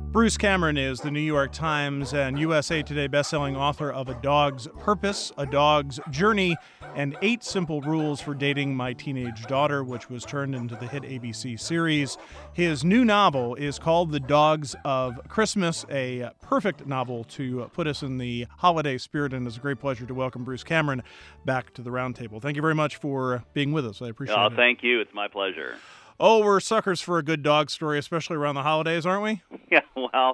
Bruce Cameron is the New York Times and USA Today bestselling author of A Dog's Purpose, A Dog's Journey, and 8 Simple Rules for Dating My Teenage Daughter, which was turned into the hit ABC series. His new novel is called The Dogs of Christmas, a perfect novel to put us in the holiday spirit, and it's a great pleasure to welcome Bruce Cameron back to the roundtable. Thank you very much for being with us. I appreciate it. Oh, thank you. It's my pleasure. Oh, we're suckers for a good dog story, especially around the holidays, aren't we? Yeah, well,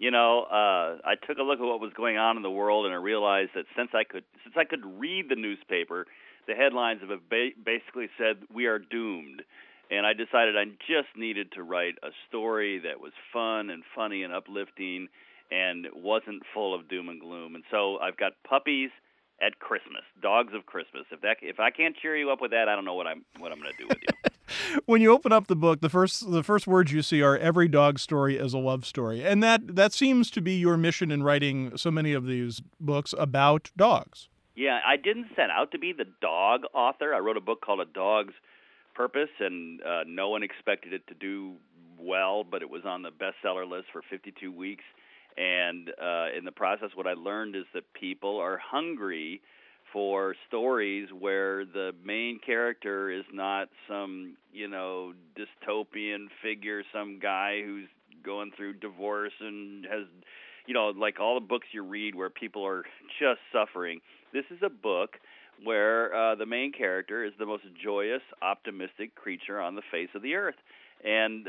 I took a look at what was going on in the world, and I realized that since I could read the newspaper, the headlines of it basically said we are doomed. And I decided I just needed to write a story that was fun and funny and uplifting and wasn't full of doom and gloom. And so I've got Puppies at Christmas, Dogs of Christmas. If I can't cheer you up with that, I don't know what I'm going to do with you. When you open up the book, the first words you see are "every dog story is a love story," and that seems to be your mission in writing so many of these books about dogs. Yeah, I didn't set out to be the dog author. I wrote a book called A Dog's Purpose, and no one expected it to do well, but it was on the bestseller list for 52 weeks. And in the process, what I learned is that people are hungry for stories where the main character is not some, dystopian figure, some guy who's going through divorce and has, like all the books you read where people are just suffering. This is a book where the main character is the most joyous, optimistic creature on the face of the earth. And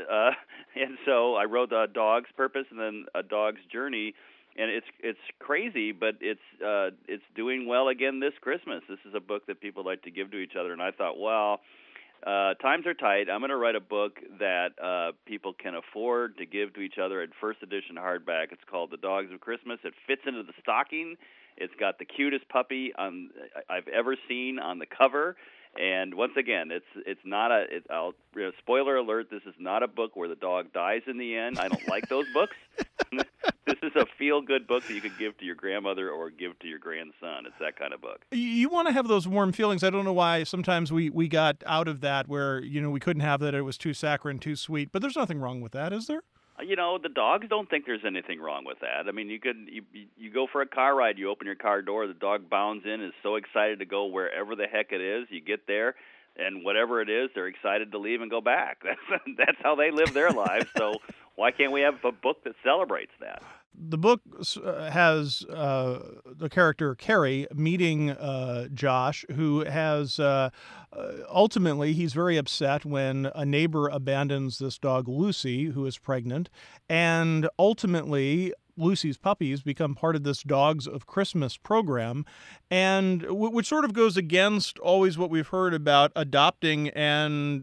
so I wrote A Dog's Purpose and then A Dog's Journey. And it's crazy, but it's doing well again this Christmas. This is a book that people like to give to each other, and I thought, well, times are tight. I'm going to write a book that people can afford to give to each other in first edition hardback. It's called The Dogs of Christmas. It fits into the stocking. It's got the cutest puppy I've ever seen on the cover. And once again, it's not spoiler alert, this is not a book where the dog dies in the end. I don't like those books. This is a feel-good book that you could give to your grandmother or give to your grandson. It's that kind of book. You want to have those warm feelings. I don't know why sometimes we got out of that where, we couldn't have that. It was too saccharine, too sweet. But there's nothing wrong with that, is there? The dogs don't think there's anything wrong with that. I mean, you go for a car ride, you open your car door, the dog bounds in, is so excited to go wherever the heck it is. You get there, and whatever it is, they're excited to leave and go back. That's how they live their lives. So why can't we have a book that celebrates that? The book has the character Carrie meeting Josh, who has ultimately, he's very upset when a neighbor abandons this dog, Lucy, who is pregnant. And ultimately, Lucy's puppies become part of this Dogs of Christmas program, and which sort of goes against always what we've heard about adopting and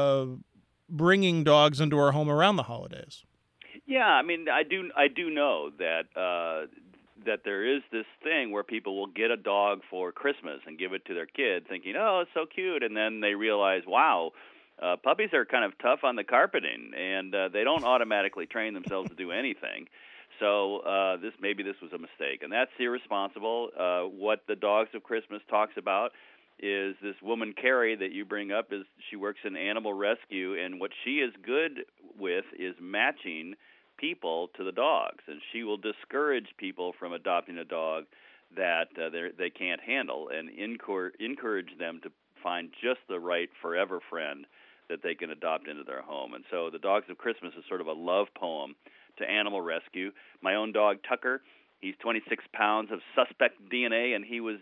bringing dogs into our home around the holidays. Yeah, I mean, I do know that that there is this thing where people will get a dog for Christmas and give it to their kid, thinking, "Oh, it's so cute," and then they realize, "Wow, puppies are kind of tough on the carpeting, and they don't automatically train themselves to do anything." So this was a mistake, and that's irresponsible. What the Dogs of Christmas talks about is this woman, Carrie, that you bring up. She works in animal rescue, and what she is good with is matching people to the dogs, and she will discourage people from adopting a dog that they can't handle and encourage them to find just the right forever friend that they can adopt into their home. And so the Dogs of Christmas is sort of a love poem to animal rescue. My own dog, Tucker, he's 26 pounds of suspect DNA, and he was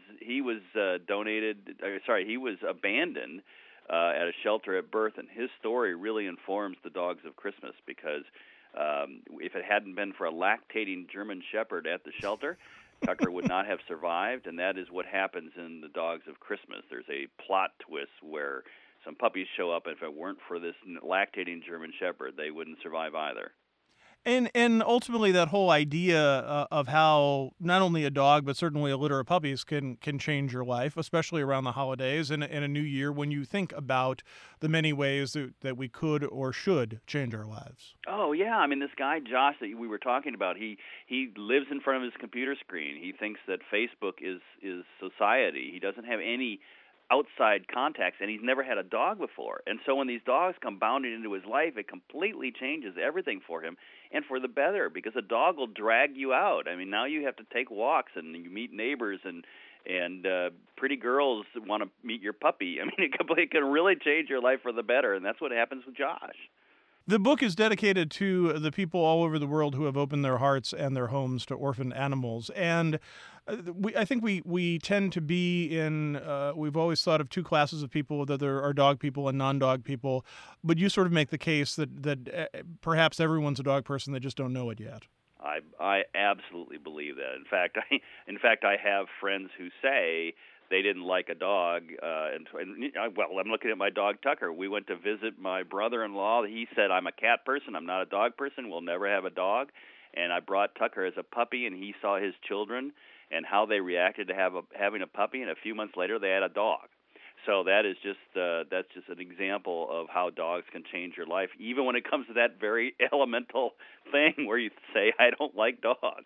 abandoned at a shelter at birth, and his story really informs the Dogs of Christmas because if it hadn't been for a lactating German Shepherd at the shelter, Tucker would not have survived, and that is what happens in the Dogs of Christmas. There's a plot twist where some puppies show up, and if it weren't for this lactating German Shepherd, they wouldn't survive either. And ultimately, that whole idea of how not only a dog, but certainly a litter of puppies can change your life, especially around the holidays and a new year when you think about the many ways that we could or should change our lives. Oh, yeah. I mean, this guy, Josh, that we were talking about, he lives in front of his computer screen. He thinks that Facebook is society. He doesn't have any outside contacts, and he's never had a dog before. And so when these dogs come bounding into his life, it completely changes everything for him, and for the better, because a dog will drag you out. I mean, now you have to take walks, and you meet neighbors, and pretty girls want to meet your puppy. I mean, it can really change your life for the better, and that's what happens with Josh. The book is dedicated to the people all over the world who have opened their hearts and their homes to orphaned animals. And I think we tend to be in, we've always thought of two classes of people, that there are dog people and non-dog people. But you sort of make the case that perhaps everyone's a dog person, they just don't know it yet. I absolutely believe that. In fact, I have friends who say they didn't like a dog. Well, I'm looking at my dog Tucker. We went to visit my brother-in-law. He said, "I'm a cat person. I'm not a dog person. We'll never have a dog." And I brought Tucker as a puppy, and he saw his children and how they reacted to having a puppy. And a few months later, they had a dog. So that's just an example of how dogs can change your life, even when it comes to that very elemental thing where you say, "I don't like dogs."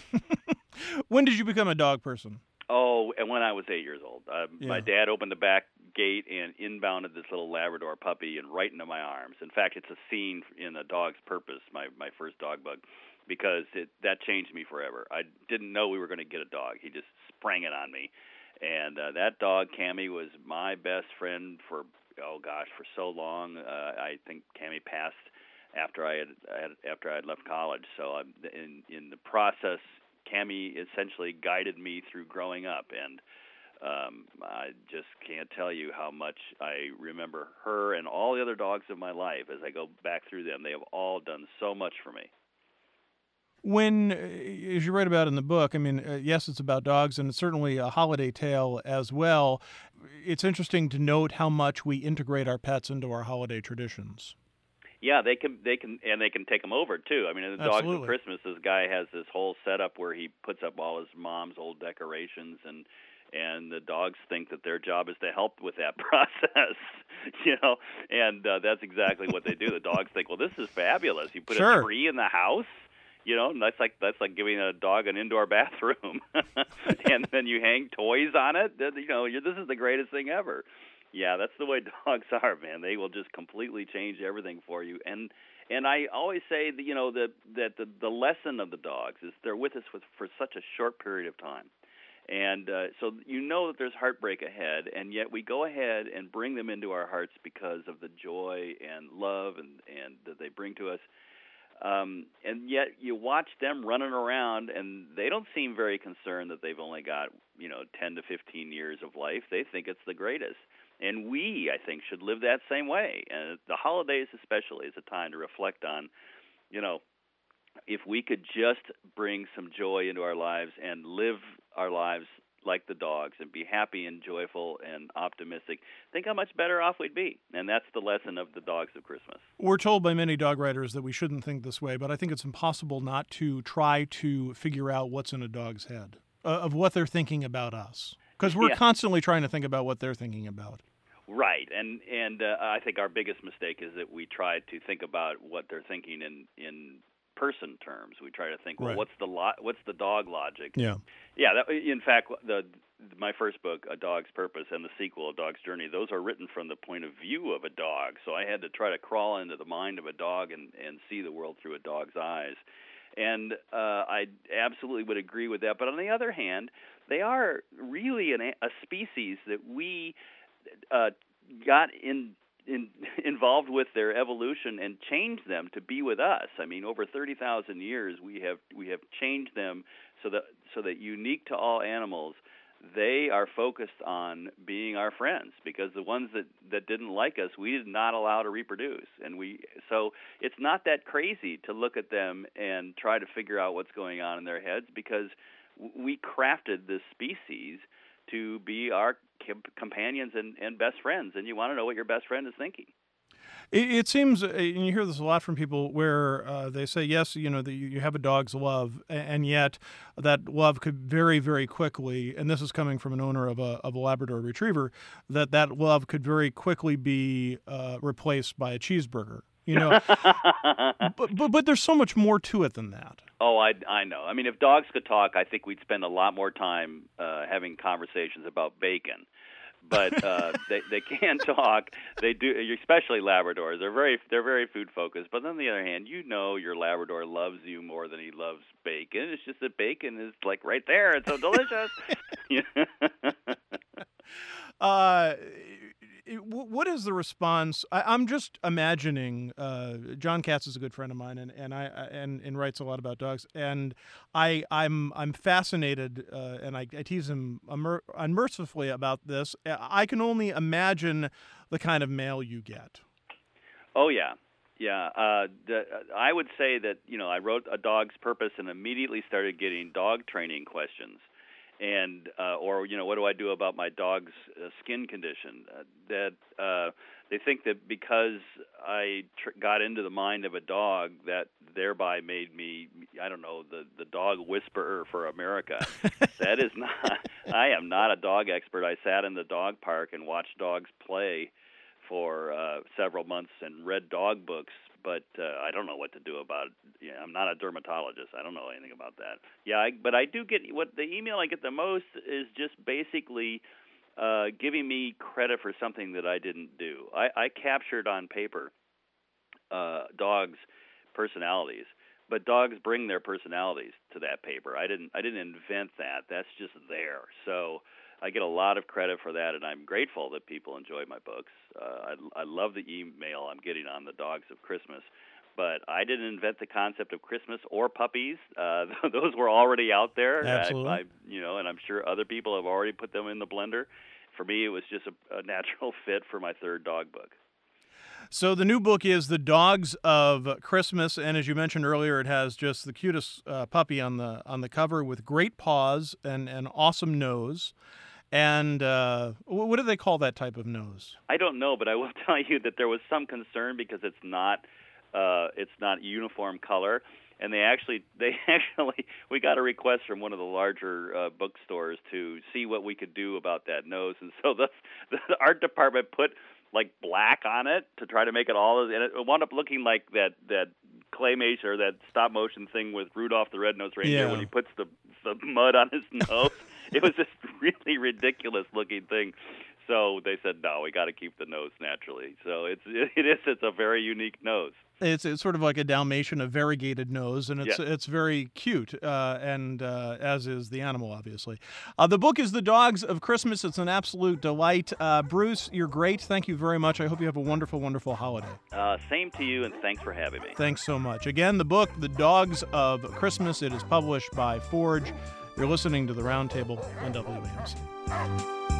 When did you become a dog person? Oh, and when I was 8 years old. My dad opened the back gate and inbounded this little Labrador puppy and right into my arms. In fact, it's a scene in A Dog's Purpose, my first dog bug, because that changed me forever. I didn't know we were going to get a dog. He just sprang it on me. And that dog, Cammie, was my best friend for so long. I think Cammie passed after I had left college. So in the process, Cammie essentially guided me through growing up, and I just can't tell you how much I remember her and all the other dogs of my life. As I go back through them, they have all done so much for me. When, as you write about in the book, I mean, yes, it's about dogs, and it's certainly a holiday tale as well. It's interesting to note how much we integrate our pets into our holiday traditions. Yeah, they can take them over too. I mean, in the Dogs of Christmas, this guy has this whole setup where he puts up all his mom's old decorations, and the dogs think that their job is to help with that process, and that's exactly what they do. The dogs think, well, this is fabulous. You put a tree in the house, and that's like giving a dog an indoor bathroom, and then you hang toys on it. This is the greatest thing ever. Yeah, that's the way dogs are, man. They will just completely change everything for you. And I always say that the lesson of the dogs is they're with us for such a short period of time. And so that there's heartbreak ahead, and yet we go ahead and bring them into our hearts because of the joy and love and that they bring to us. And yet you watch them running around, and they don't seem very concerned that they've only got 10 to 15 years of life. They think it's the greatest. And we, I think, should live that same way. And the holidays especially is a time to reflect on, if we could just bring some joy into our lives and live our lives like the dogs and be happy and joyful and optimistic, think how much better off we'd be. And that's the lesson of the Dogs of Christmas. We're told by many dog writers that we shouldn't think this way, but I think it's impossible not to try to figure out what's in a dog's head, of what they're thinking about us. Because we're constantly trying to think about what they're thinking about. Right, and I think our biggest mistake is that we try to think about what they're thinking in person terms. We try to think, well, what's the dog logic? Yeah. In fact, my first book, A Dog's Purpose, and the sequel, A Dog's Journey, those are written from the point of view of a dog. So I had to try to crawl into the mind of a dog and see the world through a dog's eyes. And I absolutely would agree with that. But on the other hand, they are really a species that we got involved with their evolution and changed them to be with us. I mean, over 30,000 years, we have changed them so that unique to all animals, they are focused on being our friends, because the ones that didn't like us, we did not allow to reproduce. So it's not that crazy to look at them and try to figure out what's going on in their heads, because we crafted this species to be our companions and best friends, and you want to know what your best friend is thinking. It seems, and you hear this a lot from people, where they say, yes, you have a dog's love, and yet that love could very, very quickly, and this is coming from an owner of a Labrador Retriever, that love could very quickly be replaced by a cheeseburger. But there's so much more to it than that. Oh, I know. I mean, if dogs could talk, I think we'd spend a lot more time having conversations about bacon. but they can talk. They do, especially Labradors. They're very food focused. But on the other hand, your Labrador loves you more than he loves bacon. It's just that bacon is like right there. It's so delicious. What is the response? I'm just imagining. John Katz is a good friend of mine, and writes a lot about dogs. And I'm fascinated, and I tease him unmercifully about this. I can only imagine the kind of mail you get. Oh yeah. Yeah, I would say that I wrote A Dog's Purpose and immediately started getting dog training questions. And or what do I do about my dog's skin condition? That they think that because I got into the mind of a dog, that thereby made me, I don't know, the dog whisperer for America. That is not. I am not a dog expert. I sat in the dog park and watched dogs play for several months and read dog books. But I don't know what to do about it. Yeah, I'm not a dermatologist. I don't know anything about that. Yeah, but I do get what the email I get the most is just basically giving me credit for something that I didn't do. I captured on paper dogs' personalities, but dogs bring their personalities to that paper. I didn't invent that. That's just there. So I get a lot of credit for that, and I'm grateful that people enjoy my books. I love the email I'm getting on the Dogs of Christmas, but I didn't invent the concept of Christmas or puppies. Those were already out there. Absolutely. And I'm sure other people have already put them in the blender. For me, it was just a natural fit for my third dog book. So the new book is The Dogs of Christmas, and as you mentioned earlier, it has just the cutest puppy on the cover with great paws and an awesome nose. And what do they call that type of nose? I don't know, but I will tell you that there was some concern because it's not uniform color, and they actually we got a request from one of the larger bookstores to see what we could do about that nose, and so the art department put like black on it to try to make it all, and it wound up looking like that claymation or that stop motion thing with Rudolph the Red-Nosed Reindeer when he puts the mud on his nose. It was this really ridiculous looking thing. So they said, no, we got to keep the nose naturally. So it's a very unique nose. It's sort of like a Dalmatian, a variegated nose, and it's very cute, and as is the animal, obviously. The book is The Dogs of Christmas. It's an absolute delight. Bruce, you're great. Thank you very much. I hope you have a wonderful, wonderful holiday. Same to you, and thanks for having me. Thanks so much. Again, the book, The Dogs of Christmas. It is published by Forge. You're listening to The Roundtable on WAMC.